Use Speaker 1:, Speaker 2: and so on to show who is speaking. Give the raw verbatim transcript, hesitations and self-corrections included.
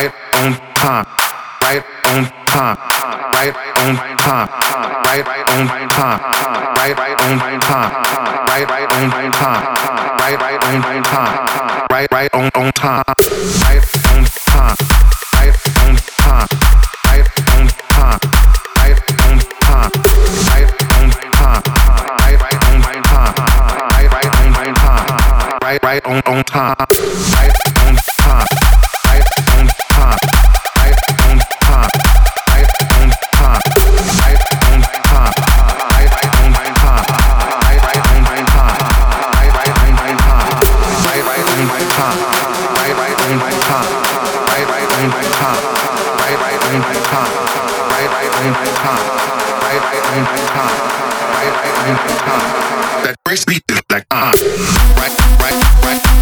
Speaker 1: right on time, right on time, right on time, right on time, right on time, right on time, right on time, right right on on time, right on time, right on time, right on time, right on time, right on time, right right on time, right right on time, right right on on time, right on time, right on time, right on time, right on time, right on time, right right on time, right right on time, right right on time, right right on time, right right on time, right right on time, right right on time, right right on time, right right on time, right right on time. That first beat is like uh, right, right, right.